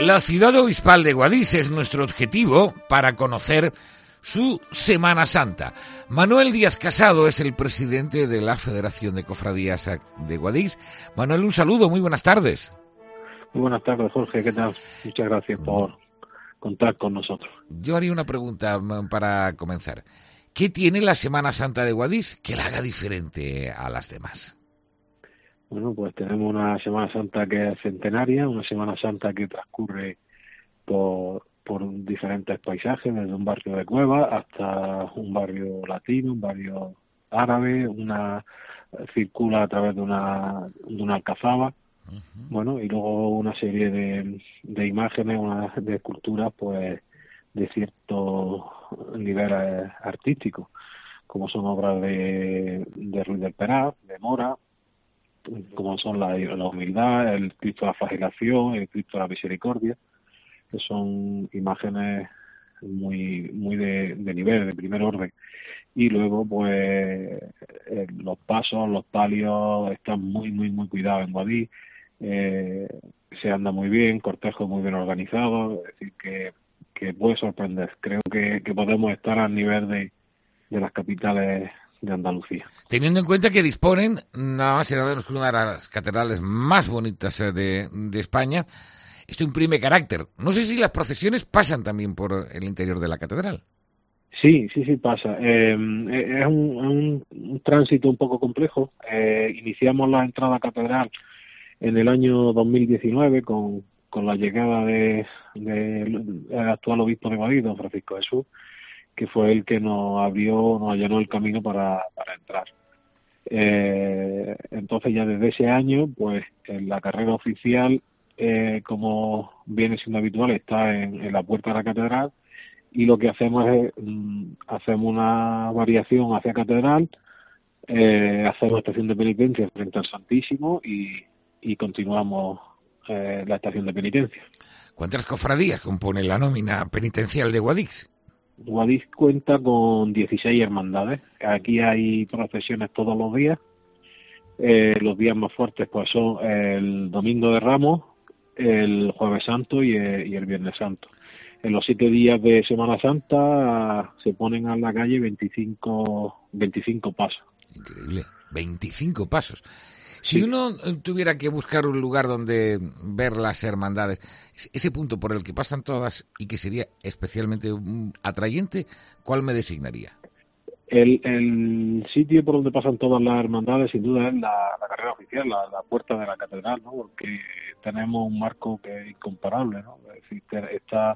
La ciudad obispal de Guadix es nuestro objetivo para conocer su Semana Santa. Manuel Díaz Casado es el presidente de la Federación de Cofradías de Guadix. Manuel, un saludo, muy buenas tardes. Muy buenas tardes, Jorge, ¿qué tal? Muchas gracias por contar con nosotros. Yo haría una pregunta para comenzar. ¿Qué tiene la Semana Santa de Guadix que la haga diferente a las demás? Bueno, pues tenemos una Semana Santa que es centenaria, una Semana Santa que transcurre por diferentes paisajes, desde un barrio de Cueva hasta un barrio latino, un barrio árabe, circula a través de una alcazaba. Uh-huh. Bueno, y luego una serie de imágenes, de esculturas, pues de cierto nivel artístico, como son obras de Ruiz del Peral, de Mora, como son la humildad, el Cristo de la Flagelación, el Cristo de la Misericordia, que son imágenes muy de nivel, de primer orden. Y luego, pues, los pasos, los palios están muy cuidados en Guadix, se anda muy bien, cortejo muy bien organizado, es decir, que puede sorprender. Creo que podemos estar al nivel de las capitales de Andalucía. Teniendo en cuenta que disponen nada más y nada menos que una de las catedrales más bonitas de España, esto imprime carácter. No sé si las procesiones pasan también por el interior de la catedral. Sí pasa. Es un tránsito un poco complejo. Iniciamos la entrada a catedral en el año 2019 con la llegada del actual obispo de Guadix, don Francisco Jesús, que fue el que nos allanó el camino para entrar. Entonces ya desde ese año, pues en la carrera oficial, como viene siendo habitual, está en la puerta de la catedral, y lo que hacemos es hacemos una variación hacia catedral, hacemos estación de penitencia frente al Santísimo y continuamos la estación de penitencia. ¿Cuántas cofradías componen la nómina penitencial de Guadix? Guadix cuenta con 16 hermandades. Aquí hay procesiones todos los días. Los días más fuertes pues son el Domingo de Ramos, el Jueves Santo y el Viernes Santo. En los 7 días de Semana Santa se ponen a la calle 25 pasos. Increíble, 25 pasos. Si uno tuviera que buscar un lugar donde ver las hermandades, ese punto por el que pasan todas y que sería especialmente atrayente, ¿cuál me designaría? El sitio por donde pasan todas las hermandades, sin duda, es la carrera oficial, la puerta de la catedral, ¿no? Porque tenemos un marco que es incomparable, ¿no? Es decir, está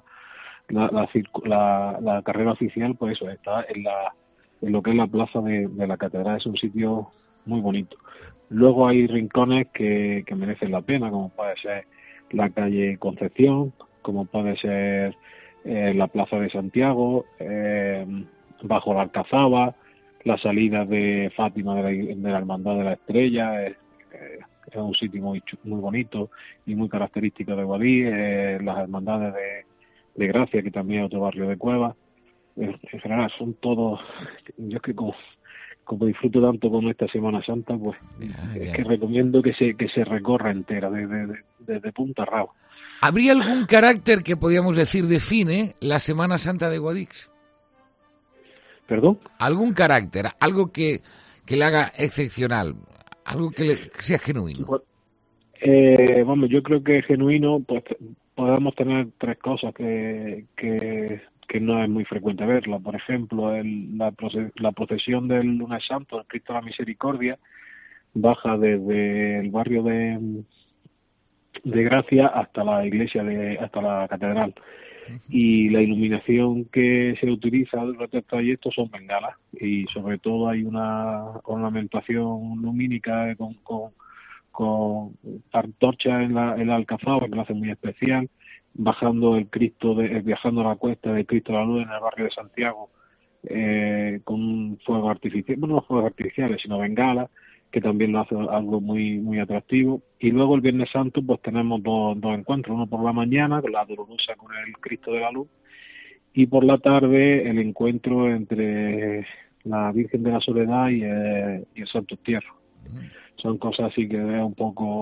la carrera oficial, pues eso, está en lo que es la plaza de la catedral. Es un sitio muy bonito. Luego hay rincones que merecen la pena, como puede ser la calle Concepción, como puede ser la plaza de Santiago, bajo la Alcazaba, la salida de Fátima de la Hermandad de la Estrella, es un sitio muy bonito y muy característico de Guadix, las hermandades de Gracia, que también es otro barrio de Cueva. En general son todos, yo es que como disfruto tanto con esta Semana Santa, pues es que recomiendo que se recorra entera, desde punta a rabo. ¿Habría algún carácter que podríamos decir define la Semana Santa de Guadix? ¿Perdón? ¿Algún carácter, algo que le haga excepcional, algo que sea genuino? Pues, vamos, yo creo que genuino, pues podemos tener 3 cosas que no es muy frecuente verla. Por ejemplo, la procesión del Lunes Santo, el Cristo de la Misericordia, baja desde el barrio de Gracia hasta la iglesia, hasta la catedral. Uh-huh. Y la iluminación que se utiliza durante el trayecto son bengalas, y sobre todo hay una ornamentación lumínica con antorchas en la alcazaba, que lo hace muy especial. Bajando viajando a la cuesta del Cristo de la Luz en el barrio de Santiago, con fuegos artificiales, bueno, no fuegos artificiales, sino bengalas, que también lo hace algo muy atractivo. Y luego el Viernes Santo pues tenemos dos encuentros, uno por la mañana con la Dolorosa con el Cristo de la Luz, y por la tarde el encuentro entre la Virgen de la Soledad y el Santo Entierro. Son cosas así que es un poco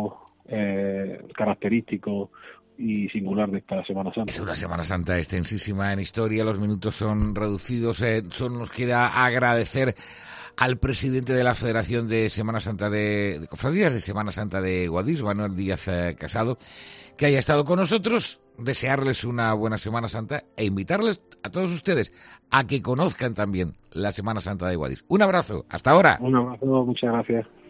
característico y singular de esta Semana Santa. Es una Semana Santa extensísima en historia, los minutos son reducidos, solo nos queda agradecer al presidente de la Federación de Semana Santa de Cofradías de Semana Santa de Guadix, Manuel Díaz Casado, que haya estado con nosotros, desearles una buena Semana Santa e invitarles a todos ustedes a que conozcan también la Semana Santa de Guadix. Un abrazo, hasta ahora. Un abrazo, muchas gracias.